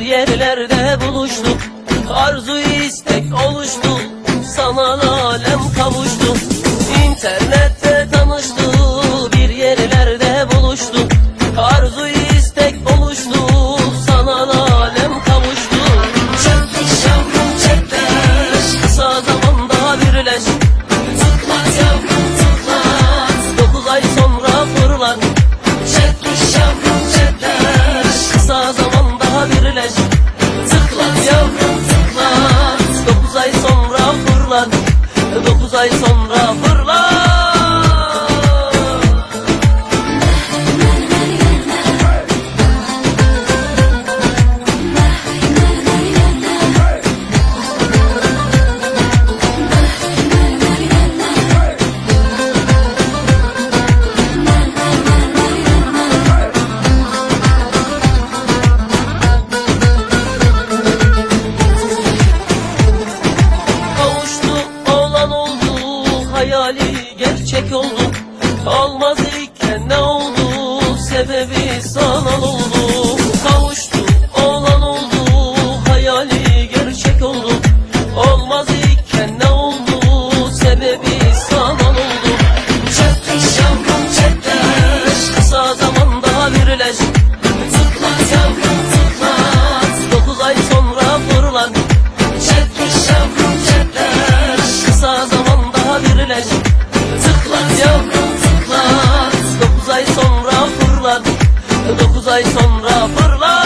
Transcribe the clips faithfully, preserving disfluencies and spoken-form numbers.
yerlerde buluştuk. Arzu istek oluştu, sanal alem kavuştu. İnternette tanıştı, bir yerlerde buluştu. Arzu istek oluştu, sanal alem kavuştu. Çekmiş yavrum çekmiş, kısa zamanda birleş. Tıklat yavrum tıklat, dokuz ay sonra fırlat. Çekmiş yavrum çekmiş, kısa zamanda birleş. Tıklat yavrum tıklat, dokuz ay sonra fırlat. Dokuz ay sonra fırlat. Hayali gerçek oldu, olmaz iken ne oldu, sebebi sanal oldu. Kavuştu olan oldu, hayali gerçek oldu, olmaz iken ne oldu, sebebi sanal oldu. Çekmiş yavrum çekmiş, kısa zamanda birleş. Tıklat yavrum tıklat, dokuz ay sonra fırlat. Çekmiş yavrum çekmiş, kısa zamanda birleş. Tıklat yavrum tıklat, dokuz ay sonra fırlat. Dokuz ay sonra fırlat.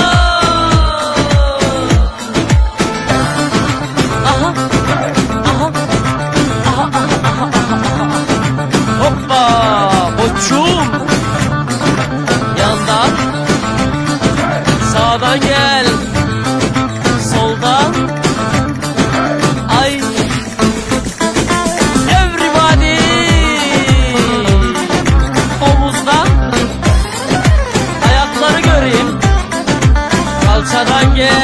Aha, aha, aha, aha, aha. Hoppa, koçum. Yandan, sağdan gel, soldan. Ay. Kalçadan gel.